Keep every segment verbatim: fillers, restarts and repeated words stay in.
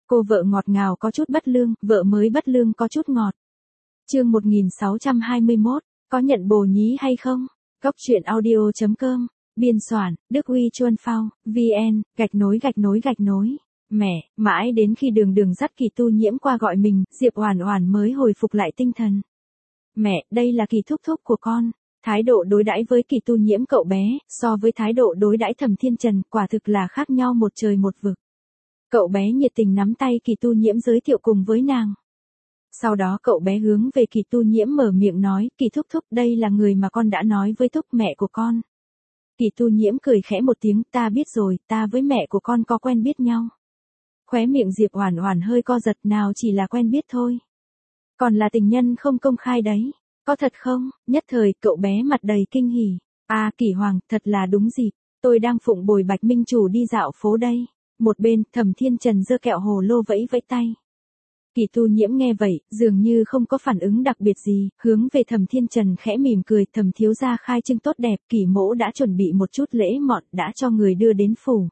Cô vợ ngọt ngào có chút bất lương, vợ mới bất lương có chút ngọt. Chương một nghìn sáu trăm hai mươi mốt, có nhận bồ nhí hay không? Góc truyện audio chấm com, biên soạn, Đức Uy Chuân Phao, vn, gạch nối gạch nối gạch nối. Mẹ, mãi đến khi Đường Đường dắt Kỳ Tu Nhiễm qua gọi mình, Diệp Oản Oản mới hồi phục lại tinh thần. Mẹ, đây là Kỳ thúc thúc của con. Thái độ đối đãi với Kỳ Tu Nhiễm cậu bé, so với thái độ đối đãi Thẩm Thiên Trần, quả thực là khác nhau một trời một vực. Cậu bé nhiệt tình nắm tay Kỳ Tu Nhiễm giới thiệu cùng với nàng. Sau đó cậu bé hướng về Kỳ Tu Nhiễm mở miệng nói, Kỳ thúc thúc, đây là người mà con đã nói với thúc mẹ của con. Kỳ Tu Nhiễm cười khẽ một tiếng, ta biết rồi, ta với mẹ của con có quen biết nhau. Khóe miệng Diệp Oản Oản hơi co giật, nào chỉ là quen biết thôi. Còn là tình nhân không công khai đấy. Có thật không? Nhất thời cậu bé mặt đầy kinh hỉ. À Kỳ Hoàng, thật là đúng dịp. Tôi đang phụng bồi Bạch Minh Chủ đi dạo phố đây. Một bên, Thẩm Thiên Trần giơ kẹo hồ lô vẫy vẫy tay. Kỳ Tu Nhiễm nghe vậy, dường như không có phản ứng đặc biệt gì, hướng về Thẩm Thiên Trần khẽ mỉm cười, Thẩm thiếu gia khai trưng tốt đẹp, Kỳ mỗ đã chuẩn bị một chút lễ mọn, đã cho người đưa đến phủ.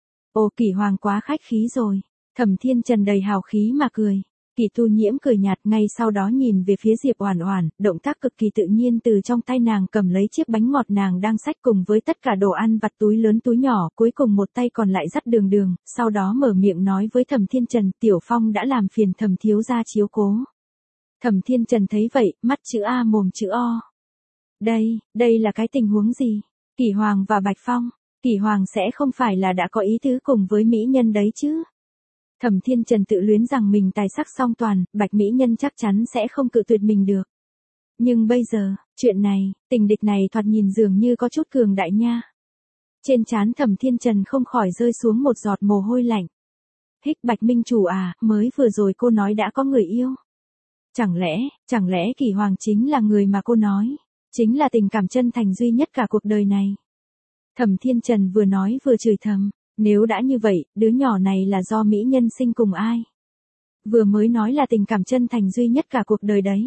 Ồ Kỳ Hoàng quá khách khí rồi. Thẩm Thiên Trần đầy hào khí mà cười. Kỳ Tu Nhiễm cười nhạt, ngay sau đó nhìn về phía Diệp Oản Oản, động tác cực kỳ tự nhiên từ trong tay nàng cầm lấy chiếc bánh ngọt nàng đang xách cùng với tất cả đồ ăn vặt túi lớn túi nhỏ, cuối cùng một tay còn lại dắt Đường Đường, sau đó mở miệng nói với Thẩm Thiên Trần, Tiểu Phong đã làm phiền Thẩm thiếu gia chiếu cố. Thẩm Thiên Trần thấy vậy, mắt chữ A mồm chữ O. Đây, đây là cái tình huống gì? Kỳ Hoàng và Bạch Phong, Kỳ Hoàng sẽ không phải là đã có ý tứ cùng với mỹ nhân đấy chứ? Thẩm Thiên Trần tự luyến rằng mình tài sắc song toàn, Bạch mỹ nhân chắc chắn sẽ không cự tuyệt mình được. Nhưng bây giờ, chuyện này, tình địch này thoạt nhìn dường như có chút cường đại nha. Trên trán Thẩm Thiên Trần không khỏi rơi xuống một giọt mồ hôi lạnh. Hích Bạch Minh Chủ à, mới vừa rồi cô nói đã có người yêu. Chẳng lẽ, chẳng lẽ Kỳ Hoàng chính là người mà cô nói, chính là tình cảm chân thành duy nhất cả cuộc đời này. Thẩm Thiên Trần vừa nói vừa chửi thầm. Nếu đã như vậy, đứa nhỏ này là do mỹ nhân sinh cùng ai? Vừa mới nói là tình cảm chân thành duy nhất cả cuộc đời đấy.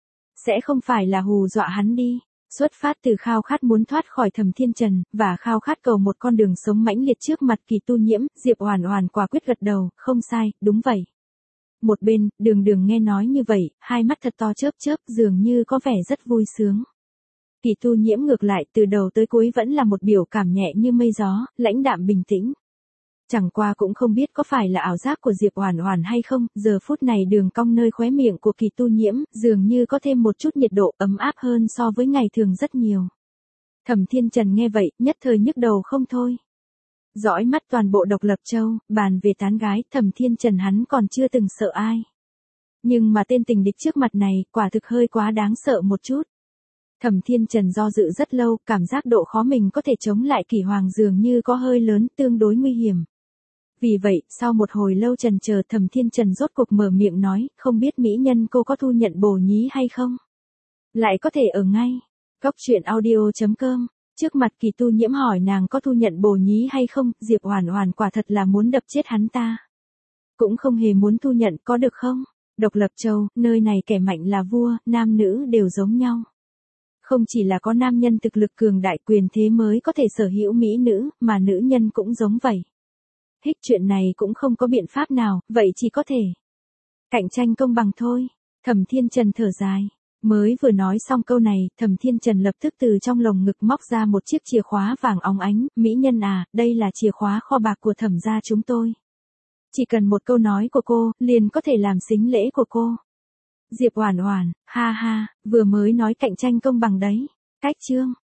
Sẽ không phải là hù dọa hắn đi. Xuất phát từ khao khát muốn thoát khỏi Thẩm Thiên Trần, và khao khát cầu một con đường sống mãnh liệt trước mặt Kỳ Tu Nhiễm, Diệp Oản Oản quả quyết gật đầu, không sai, đúng vậy. Một bên, Đường Đường nghe nói như vậy, hai mắt thật to chớp chớp, dường như có vẻ rất vui sướng. Kỳ Tu Nhiễm ngược lại, từ đầu tới cuối vẫn là một biểu cảm nhẹ như mây gió, lãnh đạm bình tĩnh. Chẳng qua cũng không biết có phải là ảo giác của Diệp Oản Oản hay không, giờ phút này đường cong nơi khóe miệng của Kỳ Tu Nhiễm, dường như có thêm một chút nhiệt độ ấm áp hơn so với ngày thường rất nhiều. Thẩm Thiên Trần nghe vậy, nhất thời nhức đầu không thôi. Dõi mắt toàn bộ Độc Lập Châu, bàn về tán gái, Thẩm Thiên Trần hắn còn chưa từng sợ ai. Nhưng mà tên tình địch trước mặt này, quả thực hơi quá đáng sợ một chút. Thẩm Thiên Trần do dự rất lâu, cảm giác độ khó mình có thể chống lại Kỳ Hoàng dường như có hơi lớn, tương đối nguy hiểm. Vì vậy, sau một hồi lâu chần chờ, Thẩm Thiên Trần rốt cuộc mở miệng nói, không biết mỹ nhân cô có thu nhận bồ nhí hay không? Lại có thể ở ngay. Góc truyện audio chấm com, trước mặt Kỳ Tu Nhiễm hỏi nàng có thu nhận bồ nhí hay không, Diệp Oản Oản quả thật là muốn đập chết hắn ta. Cũng không hề muốn thu nhận, có được không? Độc Lập Châu, nơi này kẻ mạnh là vua, nam nữ đều giống nhau. Không chỉ là có nam nhân thực lực cường đại quyền thế mới có thể sở hữu mỹ nữ, mà nữ nhân cũng giống vậy. Hích chuyện này cũng không có biện pháp nào, vậy chỉ có thể cạnh tranh công bằng thôi. Thẩm Thiên Trần thở dài. Mới vừa nói xong câu này, Thẩm Thiên Trần lập tức từ trong lồng ngực móc ra một chiếc chìa khóa vàng óng ánh, mỹ nhân à, đây là chìa khóa kho bạc của Thẩm gia chúng tôi. Chỉ cần một câu nói của cô, liền có thể làm sính lễ của cô. Diệp Oản Oản, ha ha, vừa mới nói cạnh tranh công bằng đấy. Cách chương.